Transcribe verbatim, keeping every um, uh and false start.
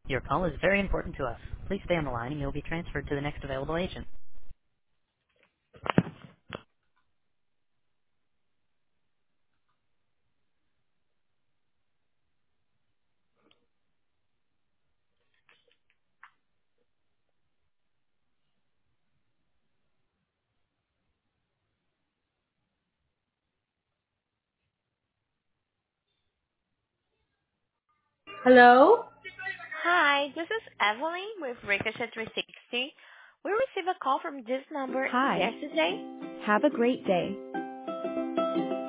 Your call is very important to us. Please stay on the line and you'll be transferred to the next available agent. Hello? Hi, this is Evelyn with Ricochet three sixty. We received a call from this number Hi. yesterday. Have a great day.